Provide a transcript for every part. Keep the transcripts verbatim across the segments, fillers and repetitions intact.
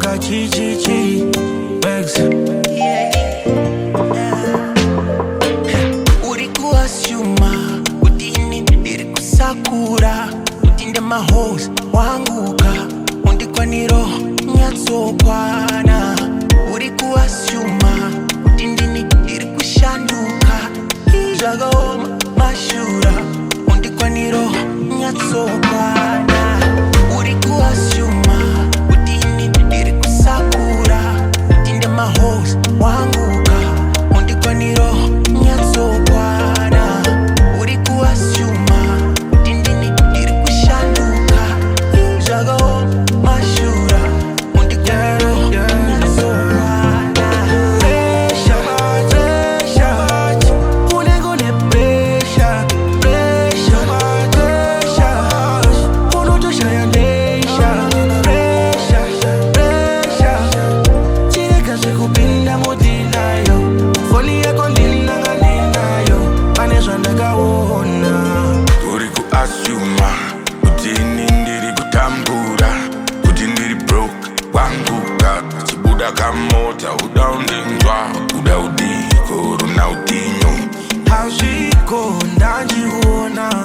Wanga chi chi chi Bex. Urikuwa syuma Utini irikusakura Utinde mahos wanguka Undikwa niro nyatsokwana Urikuwa syuma Utindini irikushanduka Jagaoma mashura Undikwa niro nyatsokwana Urikuwa syuma Utini irikusakura Utinde mahos wanguka Undikwa niro nyatsokwana Urikuwa syuma Utindini irikushanduka Jagaoma mashura Undikwa niro nyatsokwana Pressure, pressure Unegone pressure Pressure, pressure Unutushayanesha Pressure, pressure Chireka zikupinda mudinayo Foli yako nilanga ninayo Panezwa ndakawona Uriku asuma Utini ndiri kutambura Kuti ndiri broke Wanguka Chibuda kamota Uda undinjwa Uda udiko Runa udinyo Haushiko ndanjiwona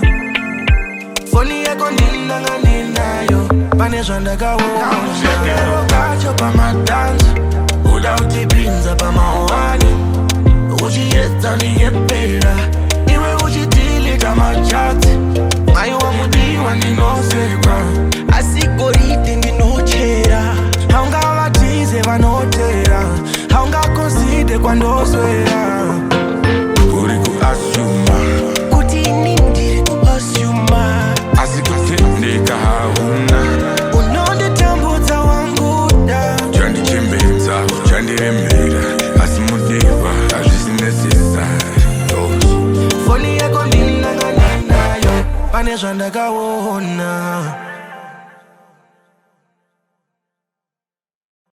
Foli yako nilanga ninayo Panezwa ndakawona Kamushekero Kacho pa madanza Uda utipinza pa maowani Uchiyeta niyepera Iwe uchitilika machati Mayo wa mudiwa ninosekwa Asikorite ndinochera Haunga watize vanotera Haunga konside kwa ndoswera Uriku asuma Kuti nindiri kuasyuma Asikutendeka hauna Unonde tambudza wanguda Chandi chimbedza Chandi remera Asimudiva Azvisi necessary Foli yako nilanga ninayo Pane zvandakaona